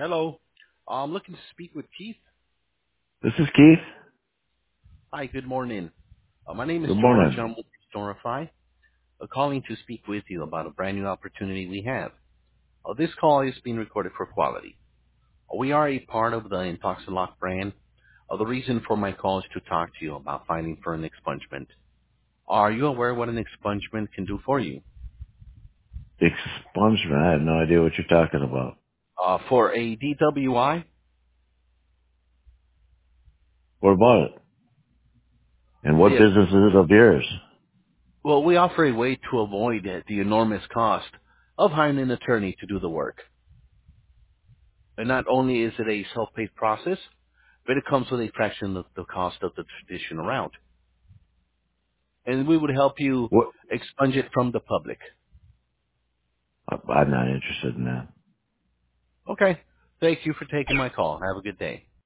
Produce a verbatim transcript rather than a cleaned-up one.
Hello. I'm looking to speak with Keith. This is Keith. Hi, good morning. Uh, my name is Good George. morning. I'm with Storify. Uh, calling to speak with you about a brand new opportunity we have. Uh, this call is being recorded for quality. Uh, we are a part of the Intoxilock brand. Uh, the reason for my call is to talk to you about fighting for an expungement. Are you aware what an expungement can do for you? Expungement. I have no idea what you're talking about. Uh, for a D W I, What about it? And what yeah, business is it of yours? well, we offer a way to avoid uh, the enormous cost of hiring an attorney to do the work. And not only is it a self-paid process, but it comes with a fraction of the cost of the traditional route. And we would help you What? expunge it from the public. I'm not interested in that. Okay. Thank you for taking my call. Have a good day.